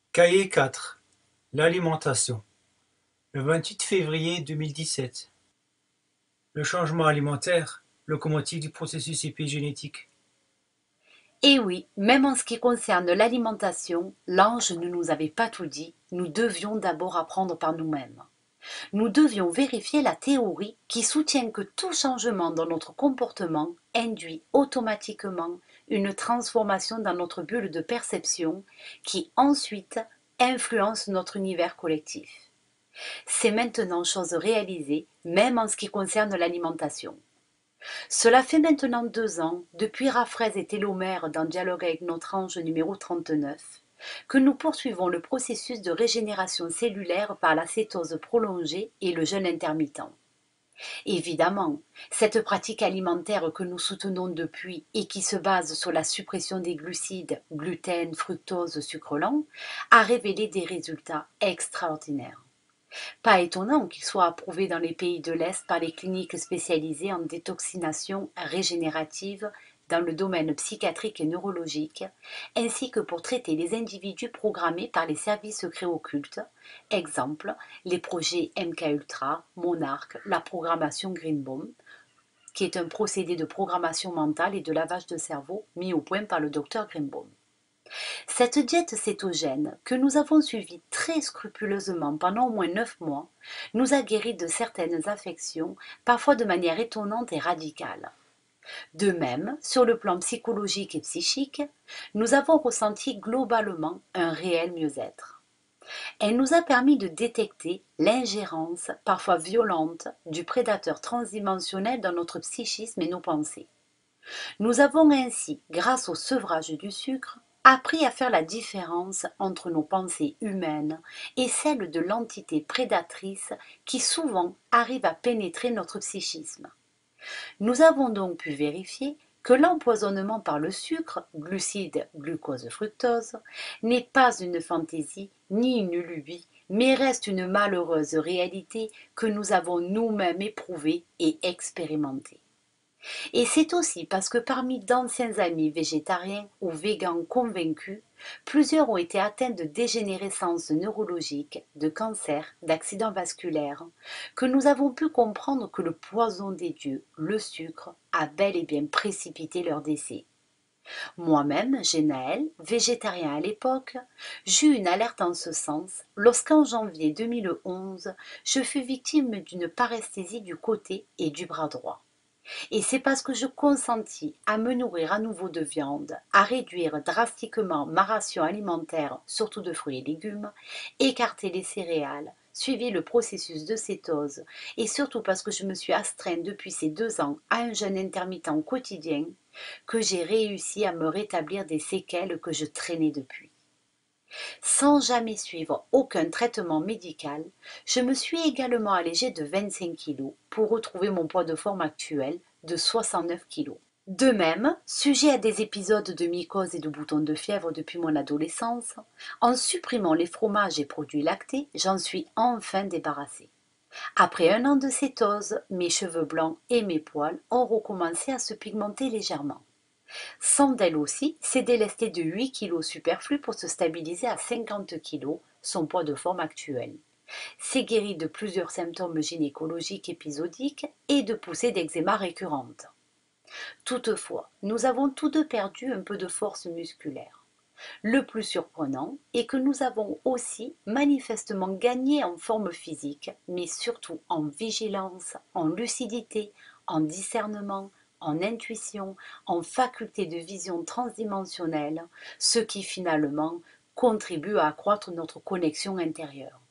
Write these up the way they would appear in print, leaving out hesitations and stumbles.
Cahier 4. L'alimentation. Le 28 février 2017. Le changement alimentaire, locomotive du processus épigénétique. Et oui, même en ce qui concerne l'alimentation, l'ange ne nous avait pas tout dit, nous devions d'abord apprendre par nous-mêmes. Nous devions vérifier la théorie qui soutient que tout changement dans notre comportement induit automatiquement une transformation dans notre bulle de perception qui ensuite influence notre univers collectif. C'est maintenant chose réalisée, même en ce qui concerne l'alimentation. Cela fait maintenant 2 ans, depuis Rafraise et Télomère dans Dialogue avec notre ange numéro 39, que nous poursuivons le processus de régénération cellulaire par la cétose prolongée et le jeûne intermittent. Évidemment, cette pratique alimentaire que nous soutenons depuis et qui se base sur la suppression des glucides, gluten, fructose, sucre lent, a révélé des résultats extraordinaires. Pas étonnant qu'il soit approuvé dans les pays de l'Est par les cliniques spécialisées en détoxination régénérative dans le domaine psychiatrique et neurologique, ainsi que pour traiter les individus programmés par les services secrets occultes, exemple les projets MKUltra, Monarch, la programmation Greenbaum, qui est un procédé de programmation mentale et de lavage de cerveau mis au point par le docteur Greenbaum. Cette diète cétogène, que nous avons suivie très scrupuleusement pendant au moins 9 mois, nous a guéri de certaines affections, parfois de manière étonnante et radicale. De même, sur le plan psychologique et psychique, nous avons ressenti globalement un réel mieux-être. Elle nous a permis de détecter l'ingérence, parfois violente, du prédateur transdimensionnel dans notre psychisme et nos pensées. Nous avons ainsi, grâce au sevrage du sucre, appris à faire la différence entre nos pensées humaines et celles de l'entité prédatrice qui souvent arrive à pénétrer notre psychisme. Nous avons donc pu vérifier que l'empoisonnement par le sucre, glucides, glucose, fructose, n'est pas une fantaisie ni une lubie, mais reste une malheureuse réalité que nous avons nous-mêmes éprouvée et expérimentée. Et c'est aussi parce que parmi d'anciens amis végétariens ou végans convaincus, plusieurs ont été atteints de dégénérescence neurologique, de cancer, d'accidents vasculaires, que nous avons pu comprendre que le poison des dieux, le sucre, a bel et bien précipité leur décès. Moi-même, Genaël, végétarien à l'époque, j'eus une alerte en ce sens lorsqu'en janvier 2011, je fus victime d'une paresthésie du côté et du bras droit. Et c'est parce que je consentis à me nourrir à nouveau de viande, à réduire drastiquement ma ration alimentaire, surtout de fruits et légumes, écarter les céréales, suivi le processus de cétose, et surtout parce que je me suis astreint depuis ces 2 ans à un jeûne intermittent quotidien, que j'ai réussi à me rétablir des séquelles que je traînais depuis. Sans jamais suivre aucun traitement médical, je me suis également allégée de 25 kilos pour retrouver mon poids de forme actuel de 69 kilos. De même, sujet à des épisodes de mycose et de boutons de fièvre depuis mon adolescence, en supprimant les fromages et produits lactés, j'en suis enfin débarrassée. Après 1 an de cétose, mes cheveux blancs et mes poils ont recommencé à se pigmenter légèrement. Sandel aussi s'est délesté de 8 kilos superflus pour se stabiliser à 50 kilos, son poids de forme actuel. S'est guéri de plusieurs symptômes gynécologiques épisodiques et de poussées d'eczéma récurrentes. Toutefois, nous avons tous deux perdu un peu de force musculaire. Le plus surprenant est que nous avons aussi manifestement gagné en forme physique, mais surtout en vigilance, en lucidité, en discernement, en intuition, en faculté de vision transdimensionnelle, ce qui finalement contribue à accroître notre connexion intérieure.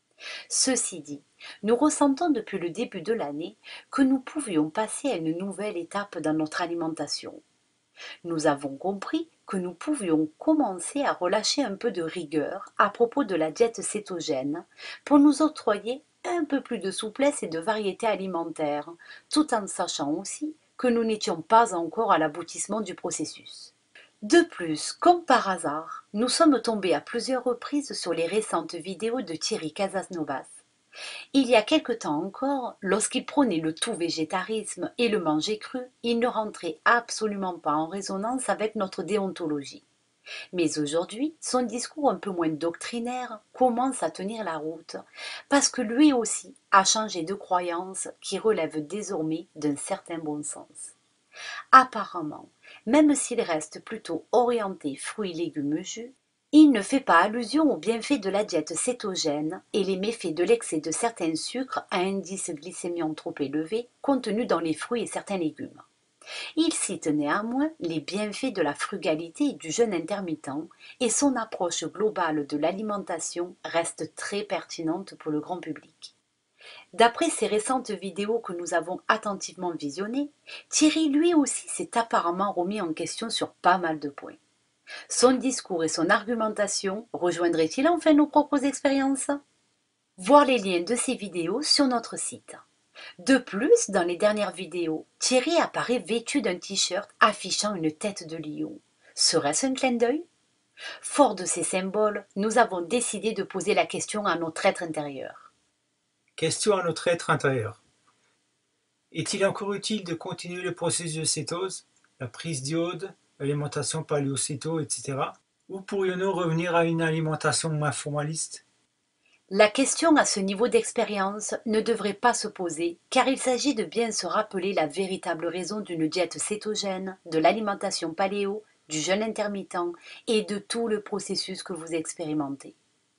Ceci dit, nous ressentons depuis le début de l'année que nous pouvions passer à une nouvelle étape dans notre alimentation. Nous avons compris que nous pouvions commencer à relâcher un peu de rigueur à propos de la diète cétogène pour nous octroyer un peu plus de souplesse et de variété alimentaire, tout en sachant aussi que nous n'étions pas encore à l'aboutissement du processus. De plus, comme par hasard, nous sommes tombés à plusieurs reprises sur les récentes vidéos de Thierry Casasnovas. Il y a quelque temps encore, lorsqu'il prônait le tout-végétarisme et le manger cru, il ne rentrait absolument pas en résonance avec notre déontologie. Mais aujourd'hui, son discours un peu moins doctrinaire commence à tenir la route, parce que lui aussi a changé de croyance qui relève désormais d'un certain bon sens. Apparemment, même s'il reste plutôt orienté fruits, légumes, jus, il ne fait pas allusion aux bienfaits de la diète cétogène et les méfaits de l'excès de certains sucres à indice glycémique trop élevé contenus dans les fruits et certains légumes. Il cite néanmoins les bienfaits de la frugalité et du jeûne intermittent, et son approche globale de l'alimentation reste très pertinente pour le grand public. D'après ces récentes vidéos que nous avons attentivement visionnées, Thierry lui aussi s'est apparemment remis en question sur pas mal de points. Son discours et son argumentation rejoindraient-ils enfin nos propres expériences? Voir les liens de ces vidéos sur notre site. De plus, dans les dernières vidéos, Thierry apparaît vêtu d'un t-shirt affichant une tête de lion. Serait-ce un clin d'œil? Fort de ces symboles, nous avons décidé de poser la question à notre être intérieur. Question à notre être intérieur. Est-il encore utile de continuer le processus de cétose, la prise d'iode, l'alimentation paléocéto, etc. Ou pourrions-nous revenir à une alimentation moins formaliste? La question à ce niveau d'expérience ne devrait pas se poser, car il s'agit de bien se rappeler la véritable raison d'une diète cétogène, de l'alimentation paléo, du jeûne intermittent et de tout le processus que vous expérimentez.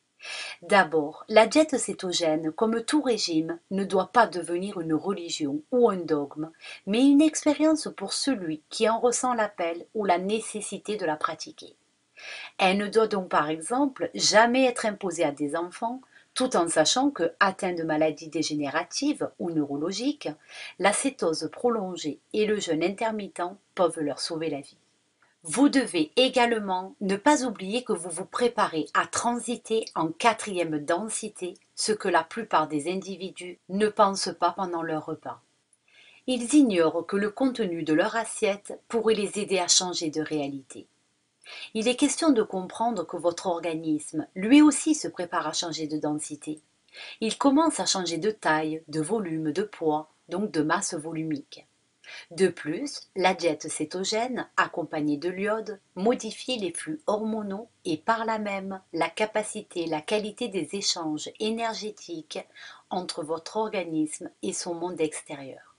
D'abord, la diète cétogène, comme tout régime, ne doit pas devenir une religion ou un dogme, mais une expérience pour celui qui en ressent l'appel ou la nécessité de la pratiquer. Elle ne doit donc par exemple jamais être imposée à des enfants, tout en sachant que, atteints de maladies dégénératives ou neurologiques, la cétose prolongée et le jeûne intermittent peuvent leur sauver la vie. Vous devez également ne pas oublier que vous vous préparez à transiter en quatrième densité, ce que la plupart des individus ne pensent pas pendant leur repas. Ils ignorent que le contenu de leur assiette pourrait les aider à changer de réalité. Il est question de comprendre que votre organisme, lui aussi, se prépare à changer de densité. Il commence à changer de taille, de volume, de poids, donc de masse volumique. De plus, la diète cétogène, accompagnée de l'iode, modifie les flux hormonaux et par là même la capacité et la qualité des échanges énergétiques entre votre organisme et son monde extérieur.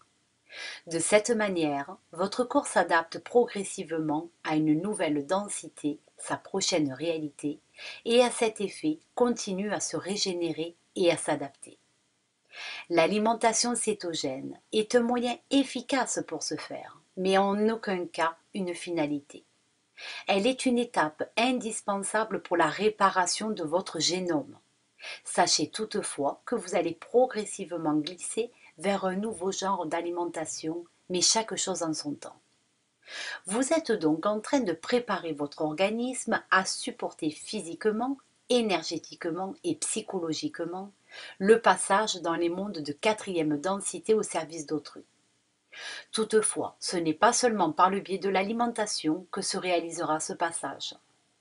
De cette manière, votre corps s'adapte progressivement à une nouvelle densité, sa prochaine réalité, et à cet effet continue à se régénérer et à s'adapter. L'alimentation cétogène est un moyen efficace pour ce faire, mais en aucun cas une finalité. Elle est une étape indispensable pour la réparation de votre génome. Sachez toutefois que vous allez progressivement glisser vers un nouveau genre d'alimentation, mais chaque chose en son temps. Vous êtes donc en train de préparer votre organisme à supporter physiquement, énergétiquement et psychologiquement le passage dans les mondes de quatrième densité au service d'autrui. Toutefois, ce n'est pas seulement par le biais de l'alimentation que se réalisera ce passage.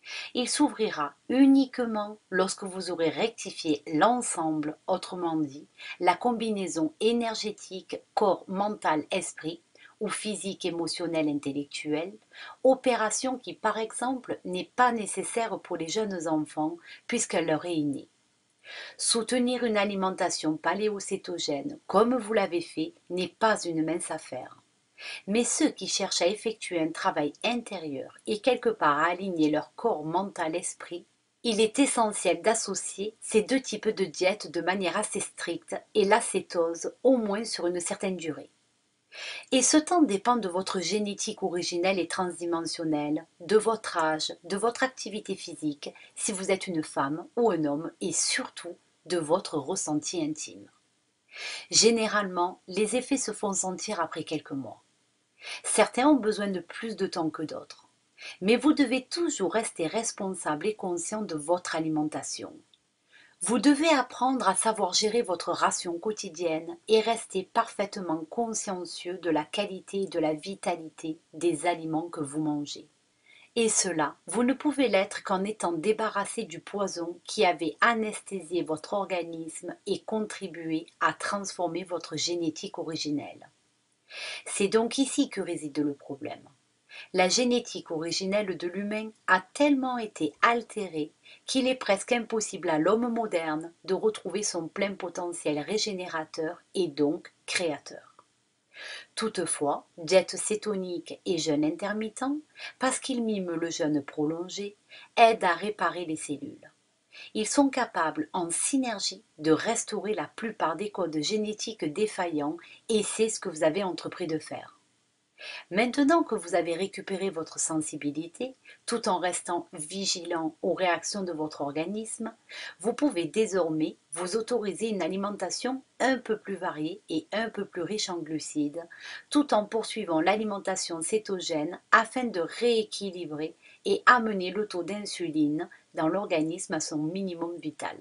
Il s'ouvrira uniquement lorsque vous aurez rectifié l'ensemble, autrement dit, la combinaison énergétique corps, mental, esprit, ou physique, émotionnel, intellectuel, opération qui par exemple n'est pas nécessaire pour les jeunes enfants puisqu'elle leur est innée. Soutenir une alimentation paléocétogène comme vous l'avez fait n'est pas une mince affaire. Mais ceux qui cherchent à effectuer un travail intérieur et quelque part à aligner leur corps mental-esprit, il est essentiel d'associer ces deux types de diètes de manière assez stricte et la cétose au moins sur une certaine durée. Et ce temps dépend de votre génétique originelle et transdimensionnelle, de votre âge, de votre activité physique, si vous êtes une femme ou un homme, et surtout de votre ressenti intime. Généralement, les effets se font sentir après quelques mois. Certains ont besoin de plus de temps que d'autres. Mais vous devez toujours rester responsable et conscient de votre alimentation. Vous devez apprendre à savoir gérer votre ration quotidienne et rester parfaitement consciencieux de la qualité et de la vitalité des aliments que vous mangez. Et cela, vous ne pouvez l'être qu'en étant débarrassé du poison qui avait anesthésié votre organisme et contribué à transformer votre génétique originelle. C'est donc ici que réside le problème. La génétique originelle de l'humain a tellement été altérée qu'il est presque impossible à l'homme moderne de retrouver son plein potentiel régénérateur et donc créateur. Toutefois, diète cétonique et jeûne intermittent, parce qu'ils miment le jeûne prolongé, aident à réparer les cellules. Ils sont capables, en synergie, de restaurer la plupart des codes génétiques défaillants et c'est ce que vous avez entrepris de faire. Maintenant que vous avez récupéré votre sensibilité, tout en restant vigilant aux réactions de votre organisme, vous pouvez désormais vous autoriser une alimentation un peu plus variée et un peu plus riche en glucides, tout en poursuivant l'alimentation cétogène afin de rééquilibrer et amener le taux d'insuline dans l'organisme à son minimum vital.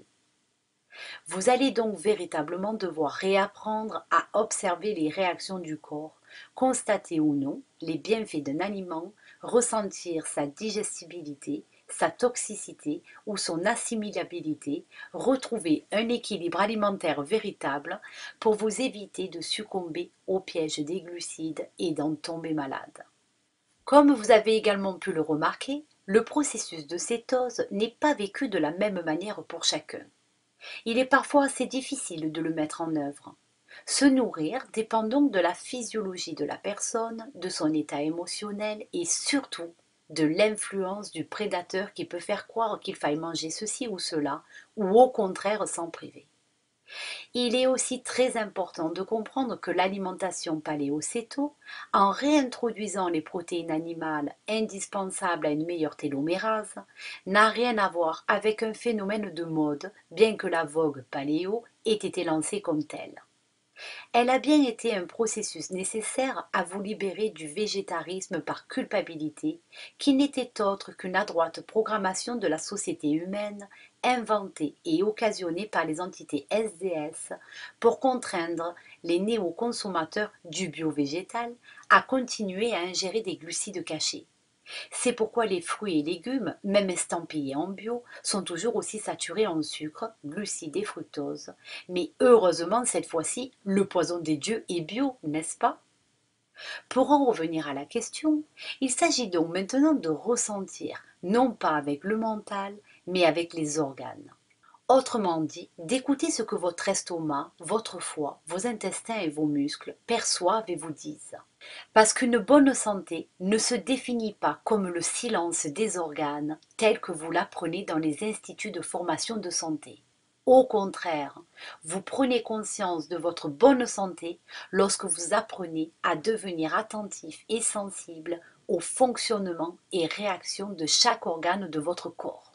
Vous allez donc véritablement devoir réapprendre à observer les réactions du corps, constater ou non les bienfaits d'un aliment, ressentir sa digestibilité, sa toxicité ou son assimilabilité, retrouver un équilibre alimentaire véritable pour vous éviter de succomber au piège des glucides et d'en tomber malade. Comme vous avez également pu le remarquer, le processus de cétose n'est pas vécu de la même manière pour chacun. Il est parfois assez difficile de le mettre en œuvre. Se nourrir dépend donc de la physiologie de la personne, de son état émotionnel et surtout de l'influence du prédateur qui peut faire croire qu'il faille manger ceci ou cela, ou au contraire s'en priver. Il est aussi très important de comprendre que l'alimentation paléo-céto, en réintroduisant les protéines animales indispensables à une meilleure télomérase, n'a rien à voir avec un phénomène de mode, bien que la vogue paléo ait été lancée comme telle. Elle a bien été un processus nécessaire à vous libérer du végétarisme par culpabilité, qui n'était autre qu'une adroite programmation de la société humaine, inventée et occasionnée par les entités SDS pour contraindre les néo-consommateurs du bio-végétal à continuer à ingérer des glucides cachés. C'est pourquoi les fruits et légumes, même estampillés en bio, sont toujours aussi saturés en sucre, glucides et fructose. Mais heureusement, cette fois-ci, le poison des dieux est bio, n'est-ce pas? Pour en revenir à la question, il s'agit donc maintenant de ressentir, non pas avec le mental, mais avec les organes. Autrement dit, d'écouter ce que votre estomac, votre foie, vos intestins et vos muscles perçoivent et vous disent. Parce qu'une bonne santé ne se définit pas comme le silence des organes tel que vous l'apprenez dans les instituts de formation de santé. Au contraire, vous prenez conscience de votre bonne santé lorsque vous apprenez à devenir attentif et sensible au fonctionnement et réactions de chaque organe de votre corps.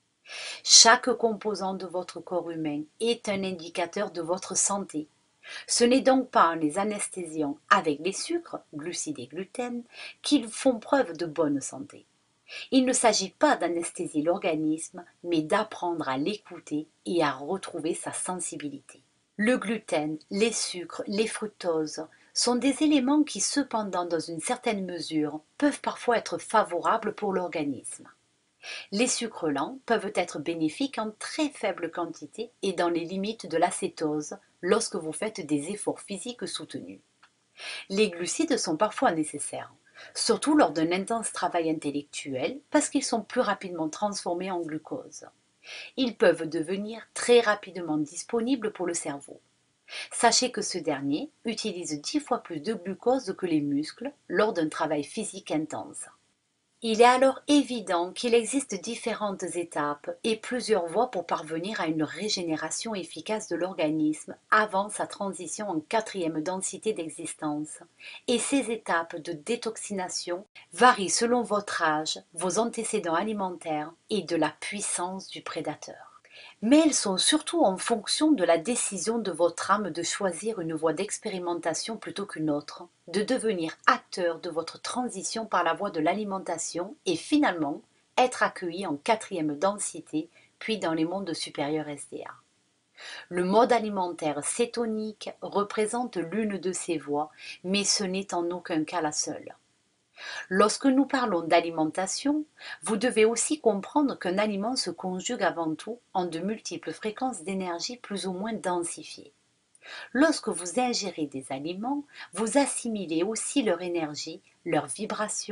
Chaque composant de votre corps humain est un indicateur de votre santé. Ce n'est donc pas en les anesthésiant avec les sucres, glucides et gluten, qu'ils font preuve de bonne santé. Il ne s'agit pas d'anesthésier l'organisme, mais d'apprendre à l'écouter et à retrouver sa sensibilité. Le gluten, les sucres, les fructoses sont des éléments qui cependant dans une certaine mesure peuvent parfois être favorables pour l'organisme. Les sucres lents peuvent être bénéfiques en très faible quantité et dans les limites de l'acétose lorsque vous faites des efforts physiques soutenus. Les glucides sont parfois nécessaires, surtout lors d'un intense travail intellectuel parce qu'ils sont plus rapidement transformés en glucose. Ils peuvent devenir très rapidement disponibles pour le cerveau. Sachez que ce dernier utilise 10 fois plus de glucose que les muscles lors d'un travail physique intense. Il est alors évident qu'il existe différentes étapes et plusieurs voies pour parvenir à une régénération efficace de l'organisme avant sa transition en quatrième densité d'existence. Et ces étapes de détoxination varient selon votre âge, vos antécédents alimentaires et de la puissance du prédateur. Mais elles sont surtout en fonction de la décision de votre âme de choisir une voie d'expérimentation plutôt qu'une autre, de devenir acteur de votre transition par la voie de l'alimentation et finalement être accueilli en quatrième densité puis dans les mondes supérieurs SDA. Le mode alimentaire cétonique représente l'une de ces voies, mais ce n'est en aucun cas la seule. Lorsque nous parlons d'alimentation, vous devez aussi comprendre qu'un aliment se conjugue avant tout en de multiples fréquences d'énergie plus ou moins densifiées. Lorsque vous ingérez des aliments, vous assimilez aussi leur énergie, leurs vibrations,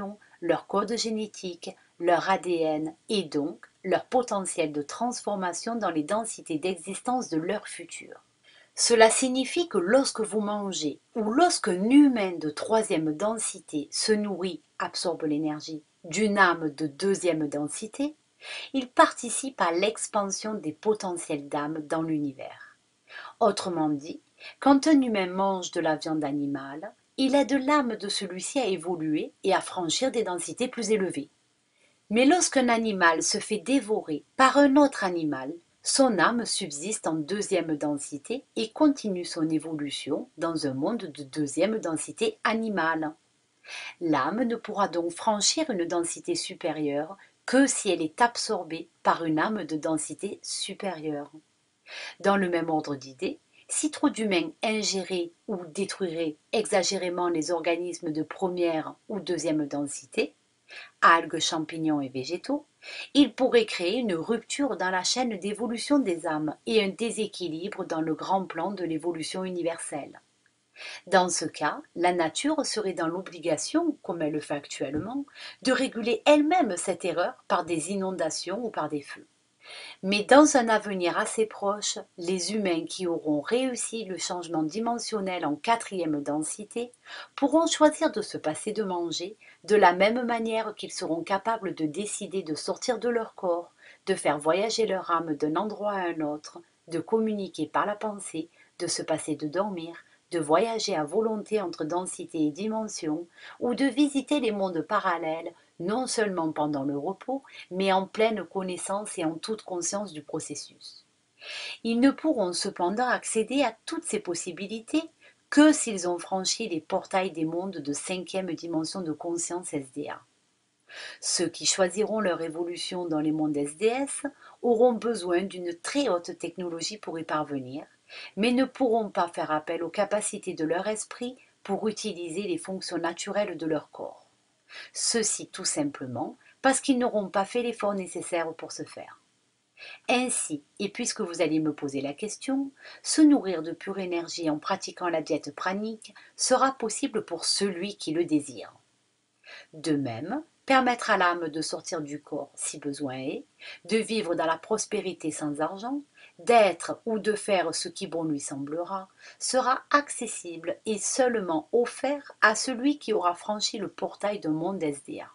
leur code génétique, leur ADN et donc leur potentiel de transformation dans les densités d'existence de leur futur. Cela signifie que lorsque vous mangez ou lorsqu'un humain de troisième densité se nourrit, absorbe l'énergie d'une âme de deuxième densité, il participe à l'expansion des potentiels d'âme dans l'univers. Autrement dit, quand un humain mange de la viande animale, il aide l'âme de celui-ci à évoluer et à franchir des densités plus élevées. Mais lorsqu'un animal se fait dévorer par un autre animal, son âme subsiste en deuxième densité et continue son évolution dans un monde de deuxième densité animale. L'âme ne pourra donc franchir une densité supérieure que si elle est absorbée par une âme de densité supérieure. Dans le même ordre d'idées, si trop d'humains ingéraient ou détruiraient exagérément les organismes de première ou deuxième densité, algues, champignons et végétaux, il pourrait créer une rupture dans la chaîne d'évolution des âmes et un déséquilibre dans le grand plan de l'évolution universelle. Dans ce cas, la nature serait dans l'obligation, comme elle le fait actuellement, de réguler elle-même cette erreur par des inondations ou par des feux. Mais dans un avenir assez proche, les humains qui auront réussi le changement dimensionnel en quatrième densité pourront choisir de se passer de manger de la même manière qu'ils seront capables de décider de sortir de leur corps, de faire voyager leur âme d'un endroit à un autre, de communiquer par la pensée, de se passer de dormir, de voyager à volonté entre densité et dimension, ou de visiter les mondes parallèles, non seulement pendant le repos, mais en pleine connaissance et en toute conscience du processus. Ils ne pourront cependant accéder à toutes ces possibilités que s'ils ont franchi les portails des mondes de cinquième dimension de conscience SDA. Ceux qui choisiront leur évolution dans les mondes SDS auront besoin d'une très haute technologie pour y parvenir, mais ne pourront pas faire appel aux capacités de leur esprit pour utiliser les fonctions naturelles de leur corps. Ceci tout simplement parce qu'ils n'auront pas fait l'effort nécessaire pour ce faire. Ainsi, et puisque vous allez me poser la question, se nourrir de pure énergie en pratiquant la diète pranique sera possible pour celui qui le désire. De même, permettre à l'âme de sortir du corps si besoin est, de vivre dans la prospérité sans argent, d'être ou de faire ce qui bon lui semblera, sera accessible et seulement offert à celui qui aura franchi le portail d'un monde SDA.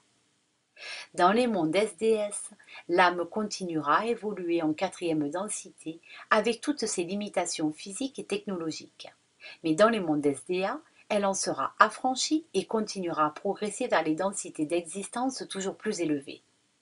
Dans les mondes SDS, l'âme continuera à évoluer en quatrième densité avec toutes ses limitations physiques et technologiques. Mais dans les mondes SDA, elle en sera affranchie et continuera à progresser vers les densités d'existence toujours plus élevées.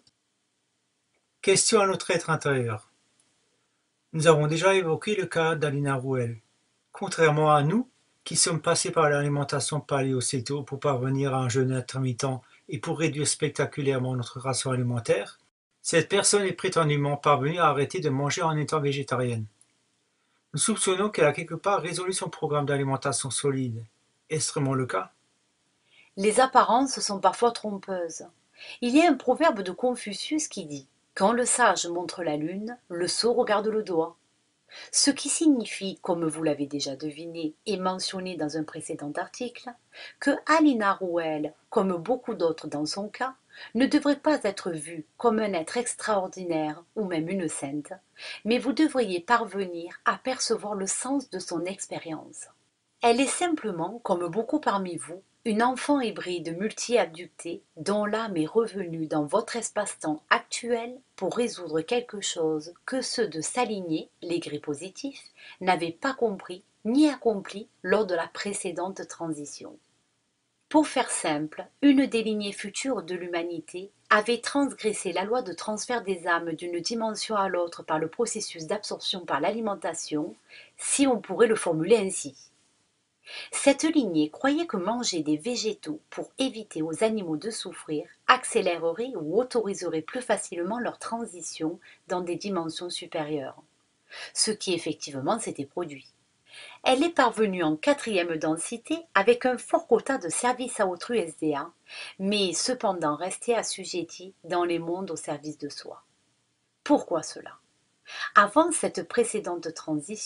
Question à notre être intérieur. Nous avons déjà évoqué le cas d'Alina Rouel. Contrairement à nous, qui sommes passés par l'alimentation paléo-céto pour parvenir à un jeûne intermittent et pour réduire spectaculairement notre ration alimentaire, cette personne est prétendument parvenue à arrêter de manger en étant végétarienne. Nous soupçonnons qu'elle a quelque part résolu son programme d'alimentation solide. Est-ce vraiment le cas? Les apparences sont parfois trompeuses. Il y a un proverbe de Confucius qui dit « Quand le sage montre la lune, le sot regarde le doigt ». Ce qui signifie, comme vous l'avez déjà deviné et mentionné dans un précédent article, que Alina Rouel, comme beaucoup d'autres dans son cas, ne devrait pas être vue comme un être extraordinaire ou même une sainte, mais vous devriez parvenir à percevoir le sens de son expérience. Elle est simplement, comme beaucoup parmi vous, une enfant hybride multi-abductée dont l'âme est revenue dans votre espace-temps actuel pour résoudre quelque chose que ceux de sa lignée, les gris positifs, n'avaient pas compris ni accompli lors de la précédente transition. Pour faire simple, une des lignées futures de l'humanité avait transgressé la loi de transfert des âmes d'une dimension à l'autre par le processus d'absorption par l'alimentation, si on pourrait le formuler ainsi. Cette lignée croyait que manger des végétaux pour éviter aux animaux de souffrir accélérerait ou autoriserait plus facilement leur transition dans des dimensions supérieures, ce qui effectivement s'était produit. Elle est parvenue en quatrième densité avec un fort quota de service à autrui SDA, mais cependant restée assujettie dans les mondes au service de soi. Pourquoi cela? Avant cette précédente transition,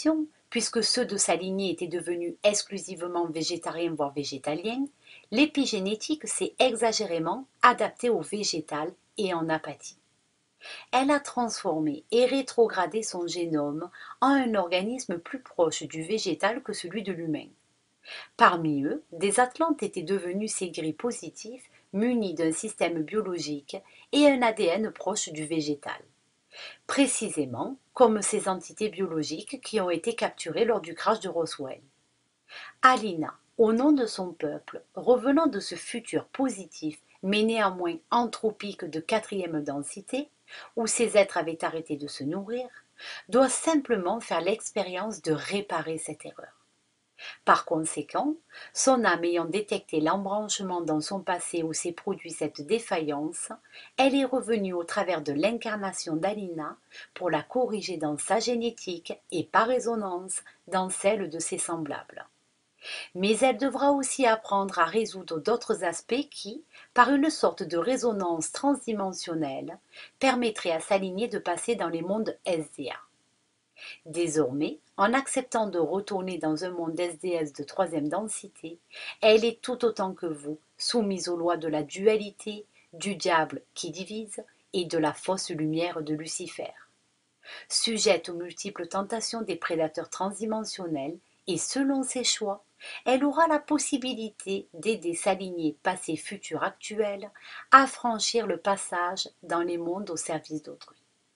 Puisque ceux de sa lignée étaient devenus exclusivement végétariens voire végétaliens, l'épigénétique s'est exagérément adaptée au végétal et en apathie. Elle a transformé et rétrogradé son génome en un organisme plus proche du végétal que celui de l'humain. Parmi eux, des atlantes étaient devenus ces gris positifs munis d'un système biologique et un ADN proche du végétal. Précisément comme ces entités biologiques qui ont été capturées lors du crash de Roswell. Alina, au nom de son peuple, revenant de ce futur positif mais néanmoins anthropique de quatrième densité, où ces êtres avaient arrêté de se nourrir, doit simplement faire l'expérience de réparer cette erreur. Par conséquent, son âme ayant détecté l'embranchement dans son passé où s'est produit cette défaillance, elle est revenue au travers de l'incarnation d'Alina pour la corriger dans sa génétique et par résonance dans celle de ses semblables. Mais elle devra aussi apprendre à résoudre d'autres aspects qui, par une sorte de résonance transdimensionnelle, permettraient à sa lignée de passer dans les mondes SDA. Désormais, en acceptant de retourner dans un monde SDS de troisième densité, elle est tout autant que vous soumise aux lois de la dualité, du diable qui divise et de la fausse lumière de Lucifer. Sujette aux multiples tentations des prédateurs transdimensionnels et selon ses choix, elle aura la possibilité d'aider sa lignée passée future actuelle à franchir le passage dans les mondes au service d'autrui.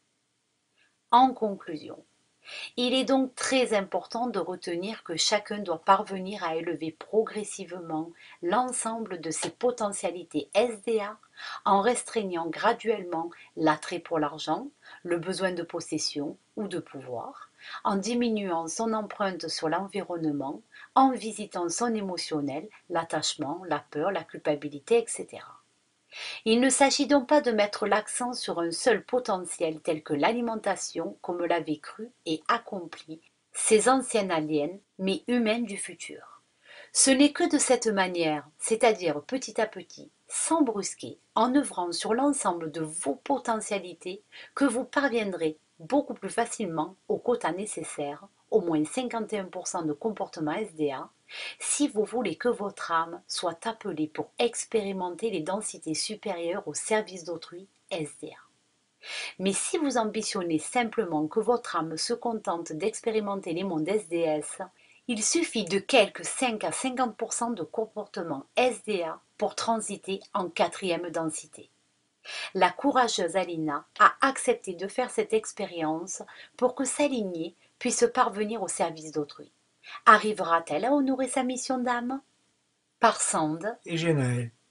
En conclusion, il est donc très important de retenir que chacun doit parvenir à élever progressivement l'ensemble de ses potentialités SDA en restreignant graduellement l'attrait pour l'argent, le besoin de possession ou de pouvoir, en diminuant son empreinte sur l'environnement, en visitant son émotionnel, l'attachement, la peur, la culpabilité, etc. Il ne s'agit donc pas de mettre l'accent sur un seul potentiel tel que l'alimentation comme l'avaient cru et accompli ces anciennes aliens mais humaines du futur. Ce n'est que de cette manière, c'est-à-dire petit à petit, sans brusquer, en œuvrant sur l'ensemble de vos potentialités, que vous parviendrez beaucoup plus facilement au quota nécessaire, au moins 51% de comportement SDA, si vous voulez que votre âme soit appelée pour expérimenter les densités supérieures au service d'autrui SDA. Mais si vous ambitionnez simplement que votre âme se contente d'expérimenter les mondes SDS, il suffit de quelques 5 à 50% de comportement SDA pour transiter en quatrième densité. La courageuse Alina a accepté de faire cette expérience pour que sa lignée puisse parvenir au service d'autrui. Arrivera-t-elle à honorer sa mission d'âme? Par Sand et Genaël.